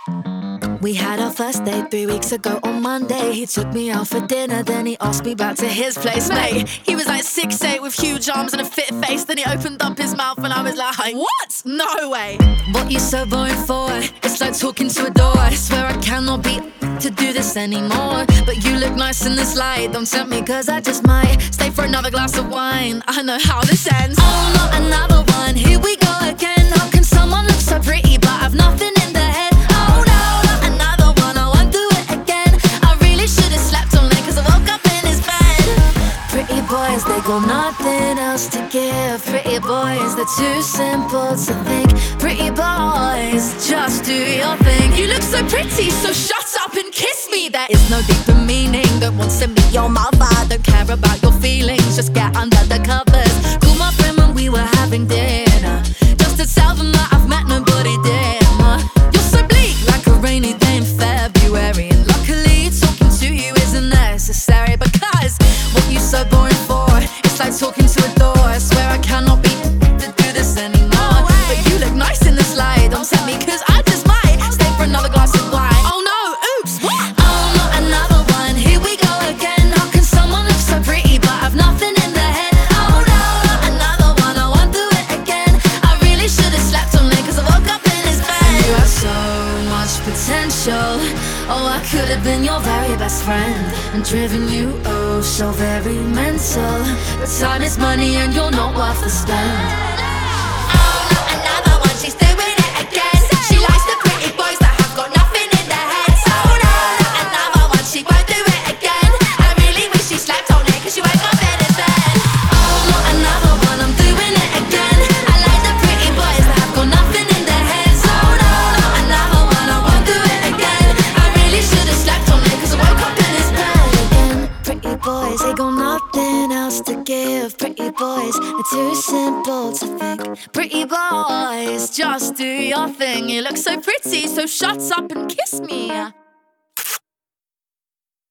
We had our first date 3 weeks ago on Monday. He took me out for dinner, then he asked me back to his place. Mate, he was like 6'8" with huge arms and a fit face. Then he opened up his mouth and I was like, what? No way. What you so boring for? It's like talking to a door. I swear I cannot be to do this anymore. But you look nice in this light. Don't tempt me cause I just might stay for another glass of wine. I know how this ends. Oh, not another one, here we go again. How can someone look so pretty but have nothing in their head? Oh no, not another one, I won't do it again. I really should've slept on it cause I woke up in his bed. Pretty boys, they got nothing else to give. Pretty boys, they're too simple to think. Pretty boys, just do your thing. You look so pretty, so shut up and kiss me. There is no deeper meaning. Don't want to be your mother. Don't care about your feelings, just get under the covers. Call my friend when we were having dinner, just to tell them that I've met nobody dimmer. You're so bleak, like a rainy day in February. And luckily talking to you isn't necessary, because what you so boring for? It's like talking to a door. I swear I cannot be to do this anymore. But you look nice in this light. Don't tempt me cause I just might stay for another glass of wine. Oh no, oops, what? Oh, not another one, here we go again. How can someone look so pretty but have nothing in their head? Oh no, not another one, I won't do it again. I really should've slept on it cause I woke up in his bed. You have so much potential. Oh, I could've been your very best friend and driven you oh so very mental. But time is money and you're not worth the spend. They got nothing else to give. Pretty boys, they're too simple to think. Pretty boys, just do your thing. You look so pretty, so shut up and kiss me.